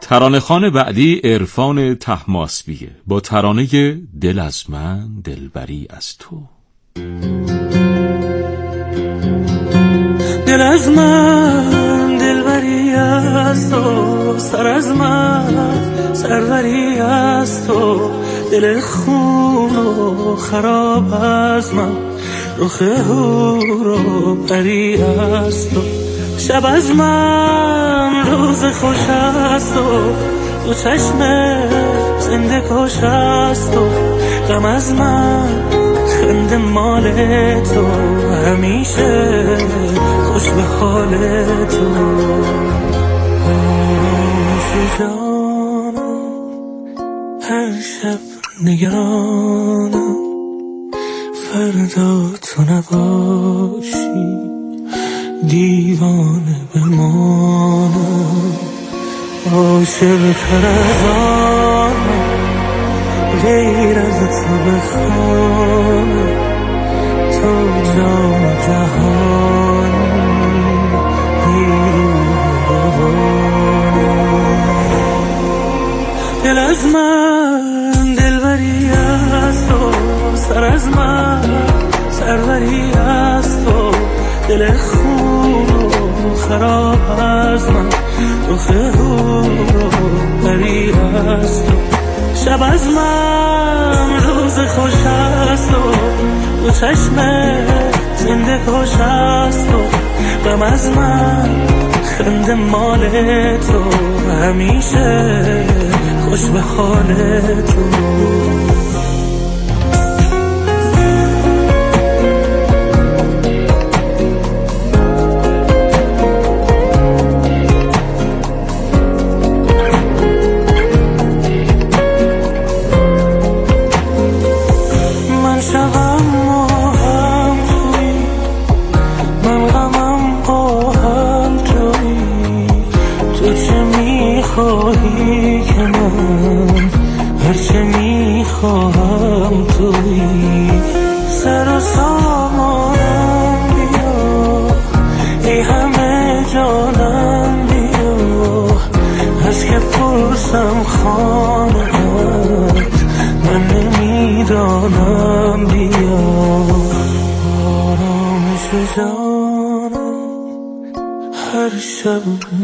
ترانه‌خوان بعدی عرفان طهماسبیه با ترانه دل از من دلبری از تو. دل از من دلبری از تو، سر از من سروری از تو، دل خون و خراب از من، رخ هور و پری از تو، شب از من روز خوش از تو، تو چشم زنده کش از تو، غم از من خنده مال تو، همیشه خوش به حال تو. آرامش جانم هر شب نگرانم، فردا تو نباشی دیوانه بمانم، عاشق تر از آنم غیر از تو بخوانم، تو جان و جهانی دل از من دلبری از تو، سر از من سروری از تو، دل خون و خراب از من، رخ هور و پری از تو، شب از من روز خوش از تو، تو چشم زنده کش از تو، غم از من خنده مال تو، همیشه خوش به حال تو. هرچه میخواهم تویی، سر و سامانم بیا، ای همه جانم بیا، از که پرسم خانه‌ات من نمیدانم بیا. آرامش جانم هر شب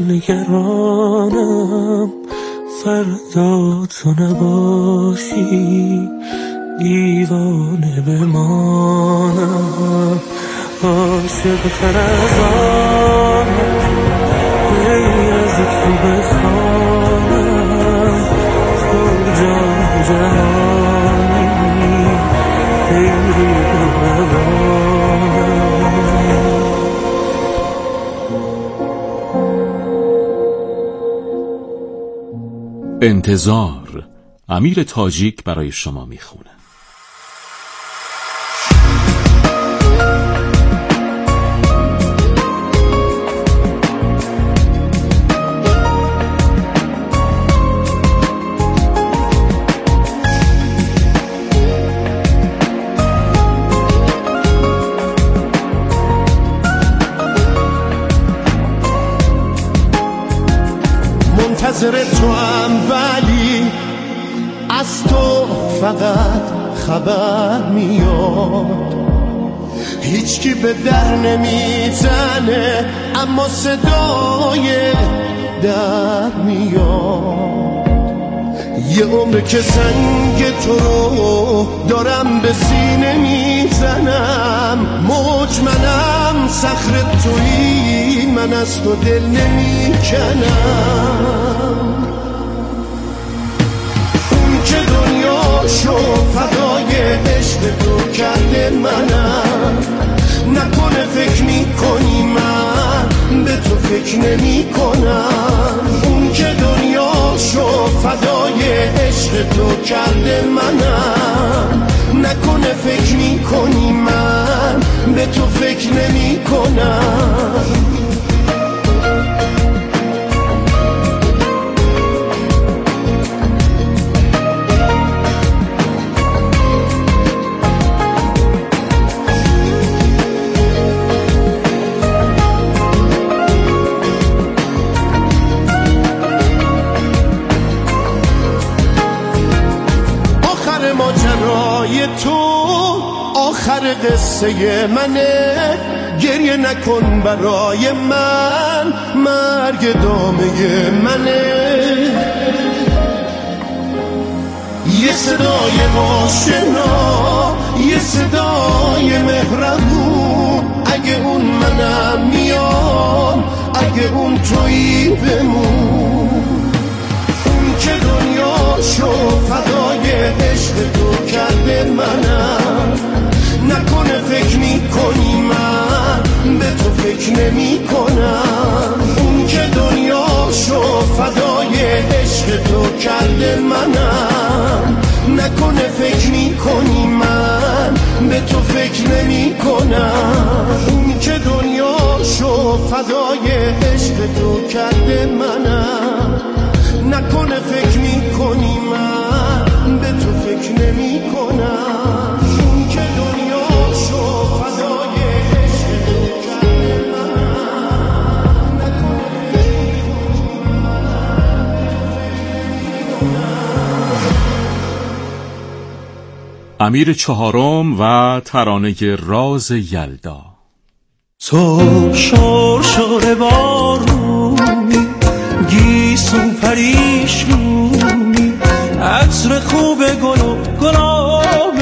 نگرانم، فردا تو نباشی دیوانه بمانم، عاشق تر از آنم غیر از تو بخوانم، تو جان جهانی غیری ببانم. انتظار امیر تاجیک برای شما میخونه. منتظر تو هم ولی از تو فقط خبر میاد، هیچکی به در نمیزنه اما صدای در میاد، یه عمر که سنگ تو رو دارم به سینه میزنم، مجمنم صخره تویی من از تو دل نمیکنم، اون که دنیاشو فدای عشق تو کرده منم، نکنه فکر میکنی من به تو فکر نمی کنم، اون که دنیاشو فدای عشق تو کرده منم، نکنه فکر میکنی من به تو فکر نمی کنم. آخر قصه منه. گریه نکن برای من، مرگ دامه منه. یه صدای آشنا، یه صدای مهربون، اگه اون منم میام، اگه اون تویی بمون. اون که دنیاشو فدای عشق تو کرده منم، نکنه فکر میکنی من به تو فکر نمی کنم. اون که دنیاشو فدای عشق تو کرده منم، نکنه فکر میکنی من به تو فکر نمی کنم. اون که دنیاشو فدای عشق تو کرده منم، نکنه فکر میکنی من به تو فکر نمی کنم. اون که دنیاشو فدای عشق تو کرده منم، نکنه فکر میکنی من به تو فکر نمی کنم. امیر چهارم و ترانه راز یلدا. تو شور بارونی، گیسو پریشونی، عطر خوب گل و گلاب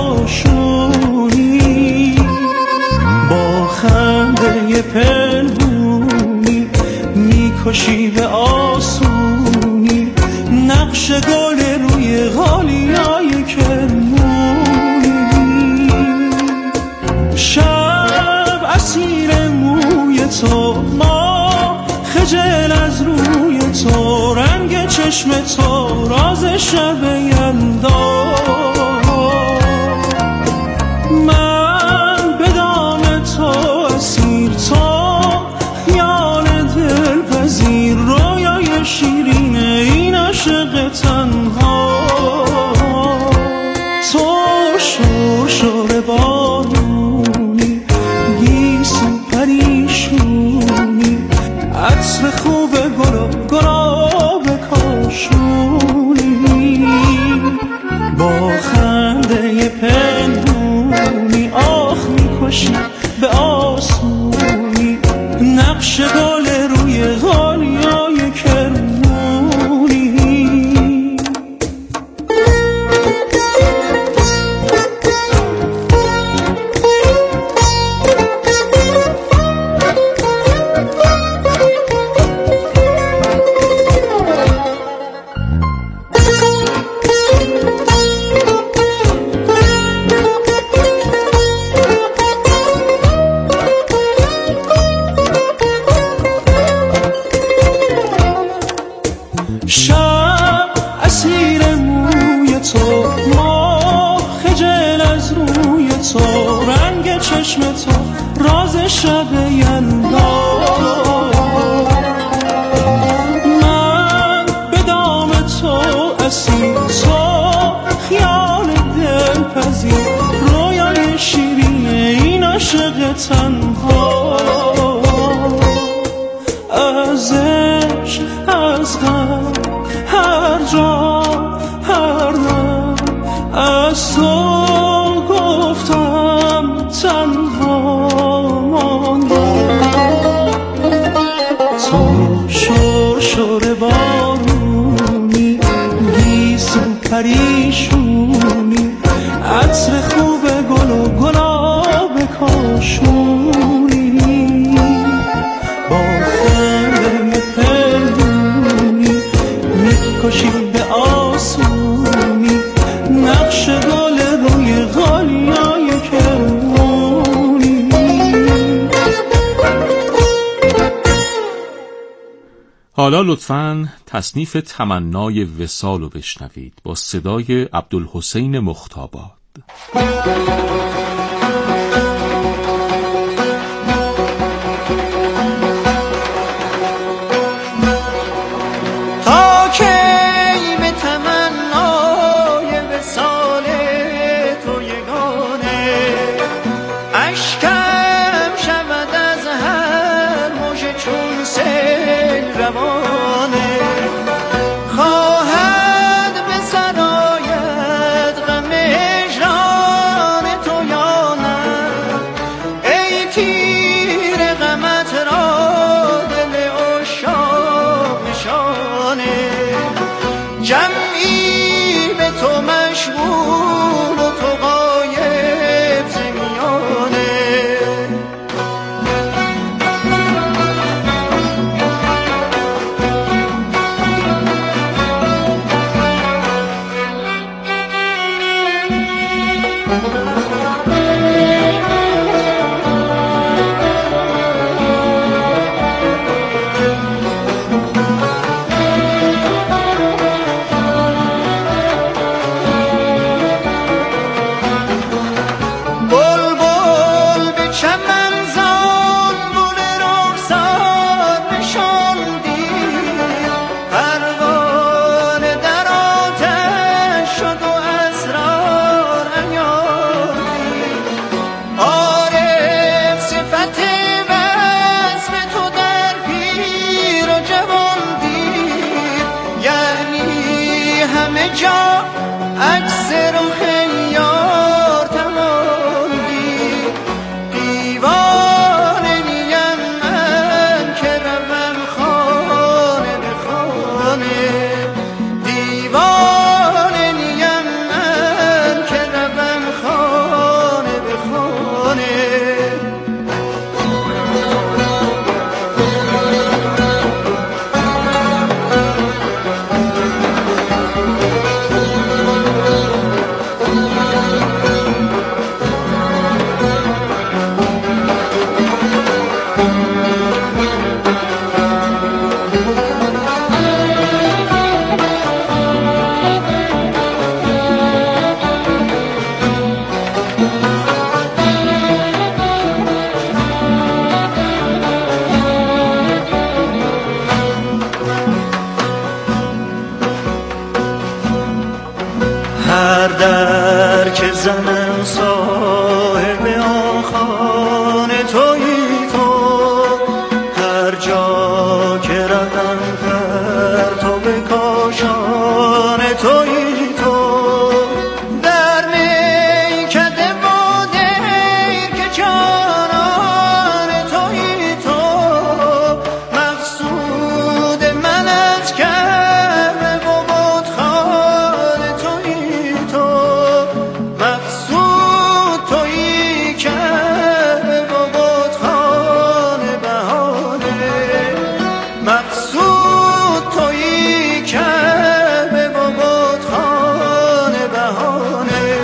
کاشونی، با خنده پنهونی میکشی به آسونی، نقش گل روی غالیای کرمونی. شب اسیر موی تو، ما خجل از روی تو، رنگ چشم تو راز شب یلدا. من به دام تو اسیر، تو خیال دلپذیر، رویای شیرین این عاشق تنها. تو شور بارونی، گیسو پریشونی، عطر خوب گل و گلاب کاشونی، با خنده پنهونی آخ میکشی به آسونی، نقش گل روی غالیای کرمونی. شب اسیر موی تو، ما خجل از روی تو، رنگ چشم تو راز شب یلدا. من به دام تو اسیر، تو خیال دلپذیر، رویای شیرین این عاشق تنها. از عشق از غم هر جا هر دم، از تو گفتم تنها ماندم. تو شور بارونی، گیسو پریشونی، عطر خوب گل و گلاب کاشونی، با خنده پنهونی میکشی به آسونی، نقش گل روی غالیای کرمونی. حالا لطفاً تصنیف تمنای وصال رو بشنوید با صدای عبدالحسین مختاباد. تا کی به تمنای وصال تو یگانه، اشکم شود از هر موج چون سیل روانه. خواهد به سرایت غم هجران تو یا تیر غمت را دل عشاق نشانه، جمعی به تو مشغول و تو غایب ز میانه. همه جا عکس رخ یار تماندی، دیوانه نیم من که روم خانه به خانه، دیوانه نیم من که روم خانه به خانه. هر در که زنم صاحب آن خانه تویی تو، هر جا که روم پرتو به کاشانه تویی تو، در میکده و دیر که جانان تویی تو، مقصود من از کعبه و بتخانه تویی تو، مقصود تویی کعبه و بتخانه بهانه، مقصود تویی کعبه و بتخانه بهانه.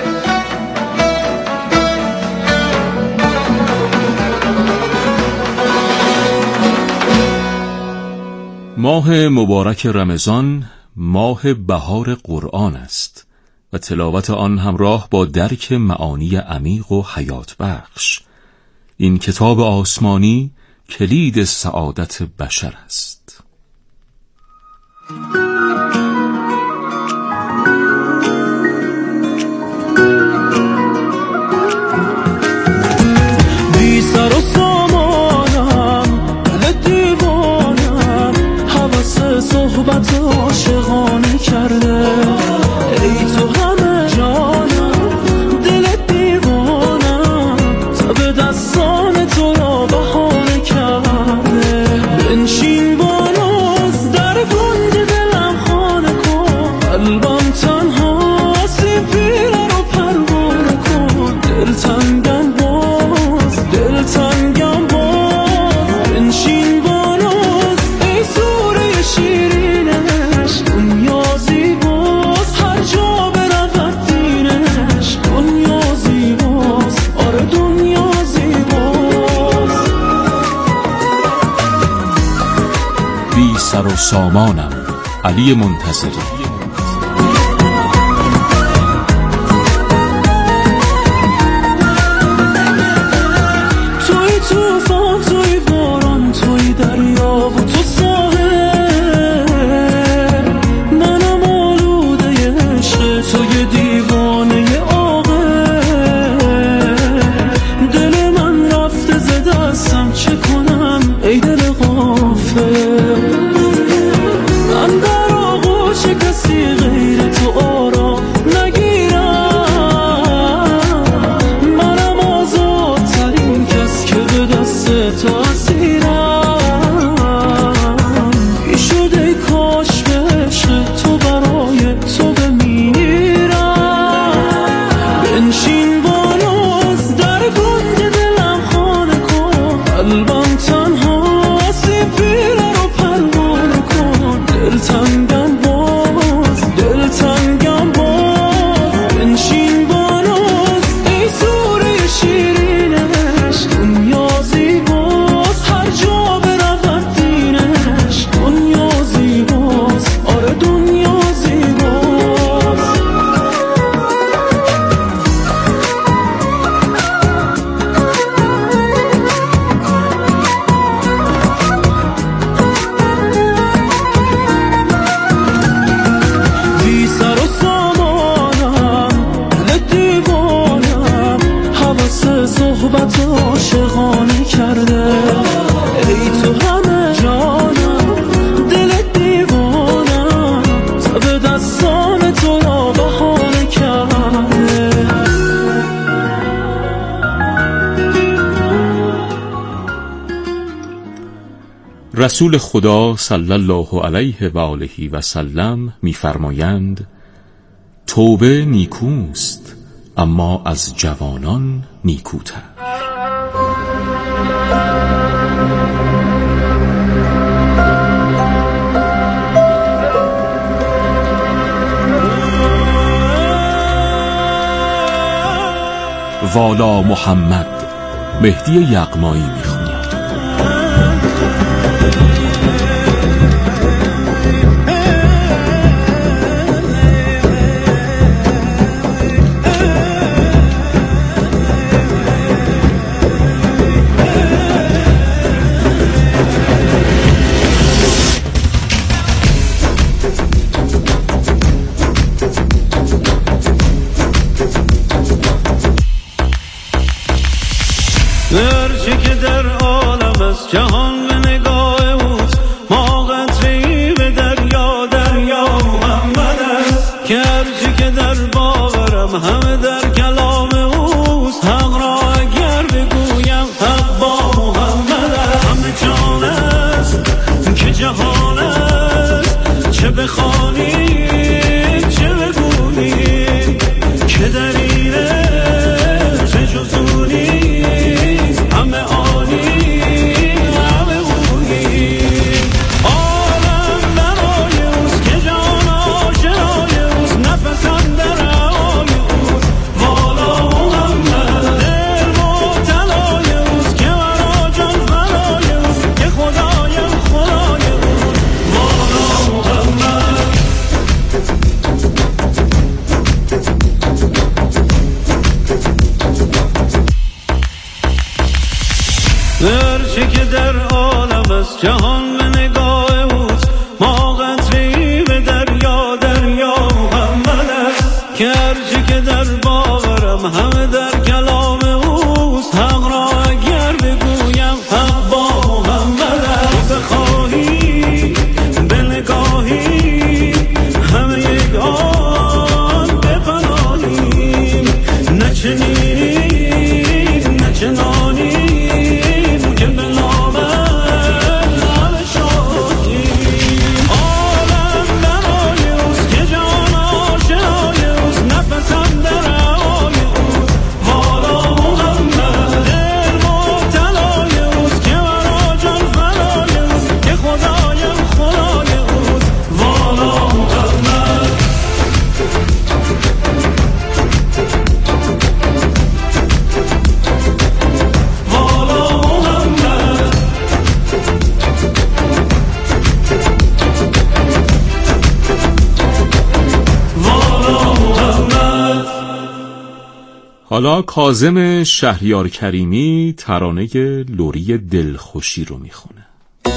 ماه مبارک رمضان ماه بهار قرآن است و تلاوت آن همراه با درک معانی عمیق و حیات بخش. این کتاب آسمانی کلید سعادت بشر است. بی سر و سامانم دل دیوانم، حوث صحبت عاشقانه کرده، ای تو همه جانم دل دیوانم، تب دستان تو را بهانه کرده، بنشین بانوز در گنج دلم خانه کن، قلبم تنهاست این پیره رو پروانه کن، دلتنگم باز دلتنگم باز، بنشین بانوز ای سوره شیرینش، دنیا زیباست هر جا برود دینش، دنیا زیباست آره دنیا زیباست. بی سر و سامانم علی منتظری. توی توفان توی باران توی دریا و تو ساحل، منم آلوده عشق توی دیوانه عاقل، دل من رفته ز دستم چه کنم ای دل غافل، من در آغوش کسی غیر تو آرام نگیرم، منم آزادترین کس که خانه کرده. ای تو همه جانم، دل دیوانم، تب دستام تو را بهانه کرده. رسول خدا صلی الله علیه و آله و سلم می‌فرمایند توبه نیکوست اما از جوانان نیکوتر. والا محمد مهدی یغمایی میخوند. هرچه که در عالم است جهان به نگاه اوست، ما قطره‌ای به دریا، دریا محمد است. که هرچه که در باورم همه در کلام اوست، حق را اگر بگویم حق با محمد است. همه جان است که جهان است، چه بخوانی چه بگویی که در اینه چه جزونی هرچه که در عالم است جهان به نگاه اوست، ما قطره‌ای به دریا، دریا محمد است. که هرچه که در باورم همه در کلام اوست، حق را اگر بگویم حق با محمد است. بخواهی به نگاهی همه یک آن بپناهیم، نه چنینیم نه چنانیم حالا کاظم شهریار کریمی ترانه لوری دلخوشی رو میخونه.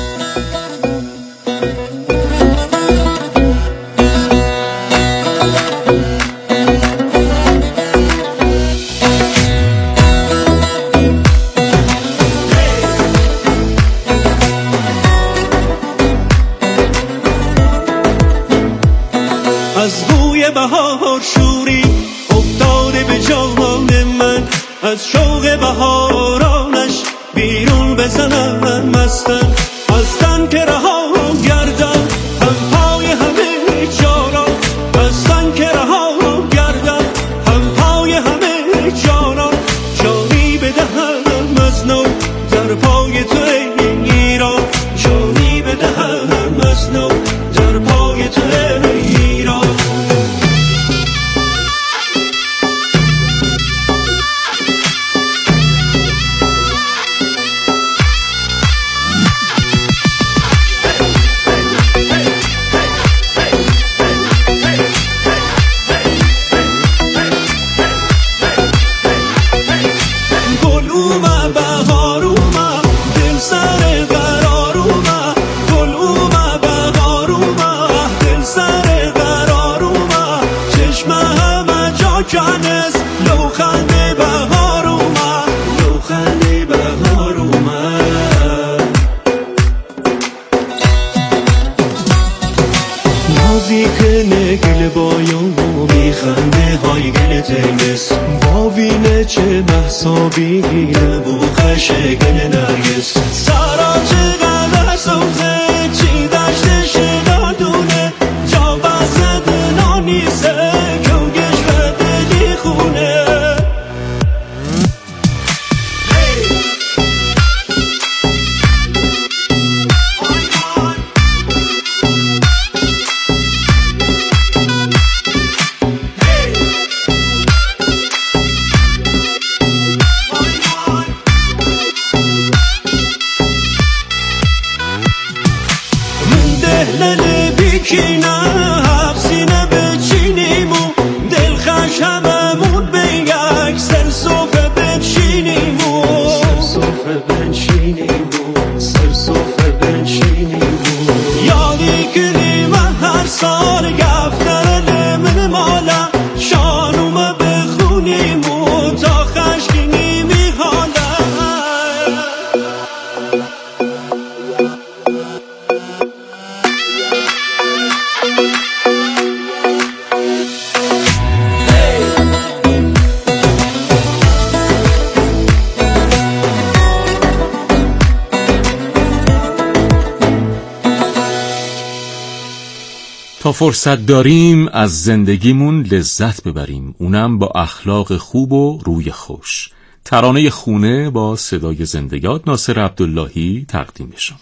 از بوی بهار شوری افتاده به جان من، از شوق بهارانش بیرون بزنم مستم. از تن که رها گردم هم پای همه جانان، از تن که رها گردم هم پای همه جانان. جانی بدهم از نو در پای تو ای ایران، جانی بدهم از نو در پای تو ای ایران. گل اومد بهار اومد، دل حسابینه بو خشگل نرگس سارا چقدر سوزه چی دشتش دادونه جا بزد نانیسه کنگش به دلی خونه دهلل بیکینه حفظینه بچینیم و دلخش هممون به یک سر صفه بچینیم و یادی کنیم هر سال گفتر من مالا شانومه بخونیم و تا خشکینیم حالا تا فرصت داریم از زندگیمون لذت ببریم، اونم با اخلاق خوب و روی خوش. ترانه خونه با صدای زندگیات ناصر عبداللهی تقدیم شما.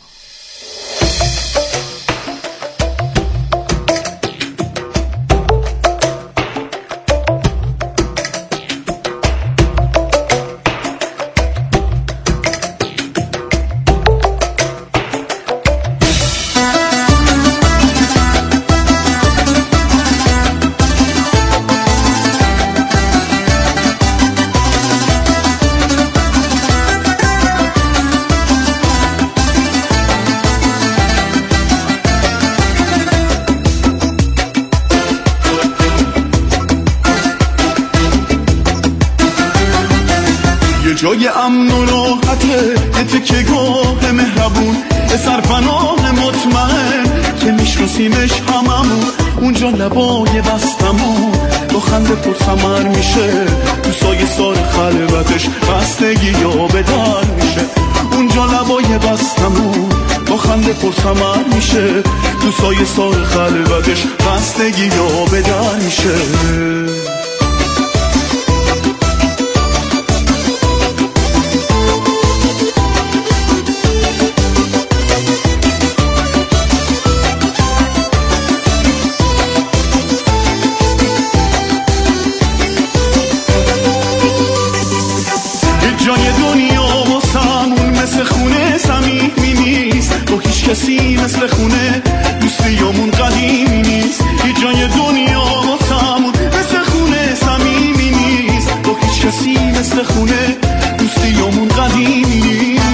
جای امن و راحته یه تکه گاه مهربون یه سرپناه مطمئن که میشناسیمش هممون اونجا لبای بستمون با خنده پرثمر میشه تو سایه سار خلوتش خستگی یا به در میشه اونجا لبای بستمون با خنده پرثمر میشه تو سایه سار خلوتش خستگی یا به در میشه جای دنیا واسمون مثل خونه صمیمی نیست با هیچ کسی مثل خونه دوستیامون قدیمی نیست هیچ جای دنیا واسمون مثل خونه صمیمی نیست با هیچ کسی مثل خونه دوستیامون قدیمی نیست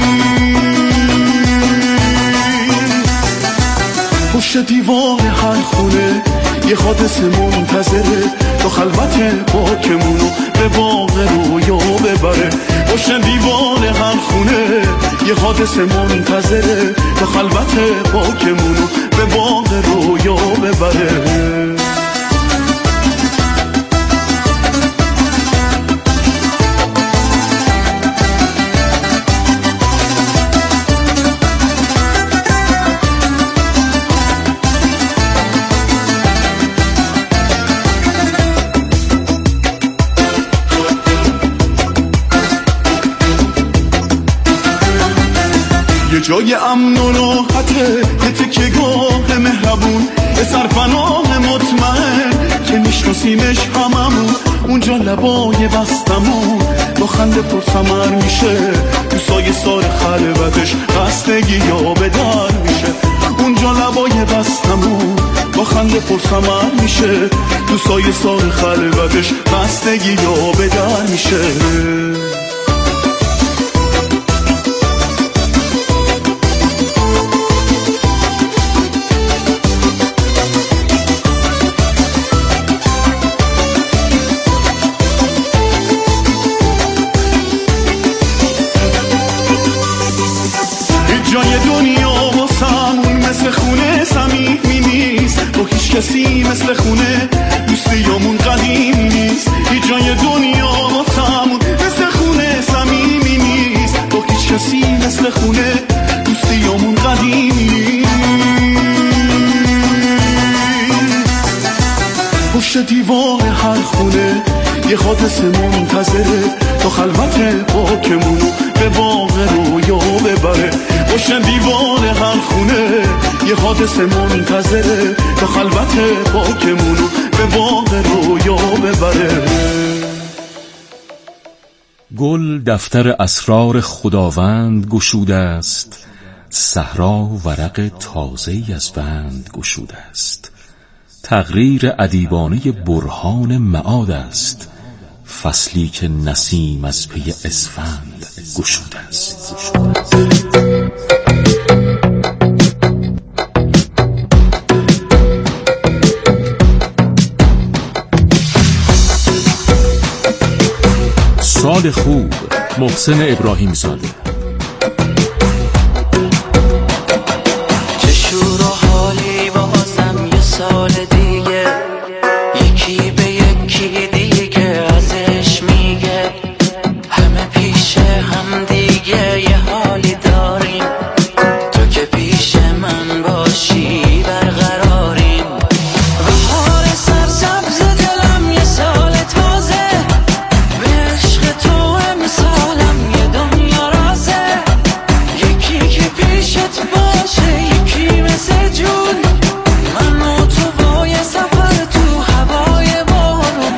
پشت دیوار هر خونه یه حادثه منتظره تا خلوت پاکمونو به باغ رویا ببره پشت دیوار هر خونه یه حادثه منتظره تا خلوت پاکمونو به باغ رویا ببره یه جای امن و راحته یه تکه گاه مهربون یه سرپناه مطمئن که میشناسیمش هممون اونجا لبای بستمون با خنده پرثمر میشه تو سایه سار خلوتش خستگی یا به در میشه اونجا لبای بستمون با خنده پرثمر میشه تو سایه سار خلوتش خستگی یا به در میشه جای دنیا واسمون مثل خونه صمیمی نیست با هیچ کسی مثل خونه دوستیامون قدیمی نیست هیچ جای دنیا واسمون مثل خونه نسل خونه دوستیامون قدیمی پشت دیوار هر خونه یه حادثه منتظره تا خلوت پاکمونو به باغ رویا ببره پشت دیوار هر خونه یه حادثه منتظره تا خلوت پاکمونو به باغ رویا ببره گل دفتر اسرار خداوند گشوده است، صحرا ورق تازه‌ای از بند گشوده است. تقریر ادیبانه برهان معاد است، فصلی که نسیم از پی اسفند گشوده است. سال خوب، محسن ابراهیم زاده. چه شور و حالی بازم یه سال دیگه، یکی به یکی دیگه ازش میگه، همه پیش هم دیگه یه حالی داریم، تو که پیش من باشی برقراریم. بهار سرسبز دلم یه سال تازه، به عشق تو امسالم یه دنیا رازه، یکی که پیشت باشه یکی مثل جون، من و تو وای سفر تو هوای بارون.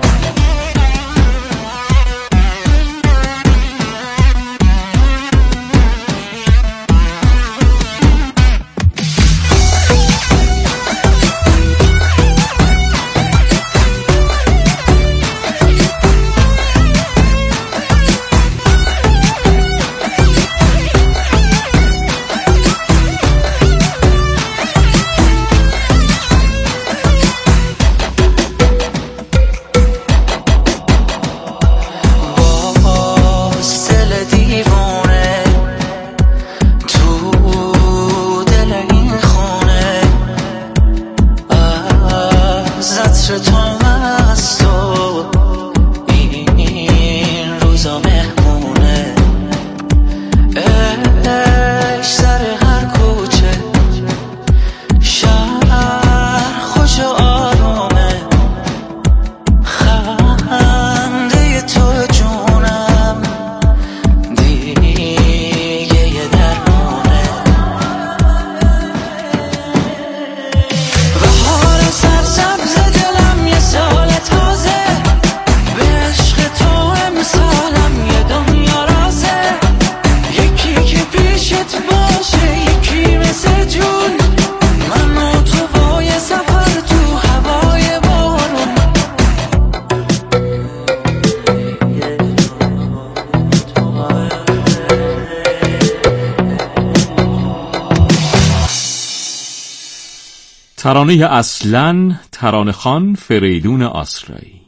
ترانه اصلن، ترانه‌خوان فریدون آسرایی.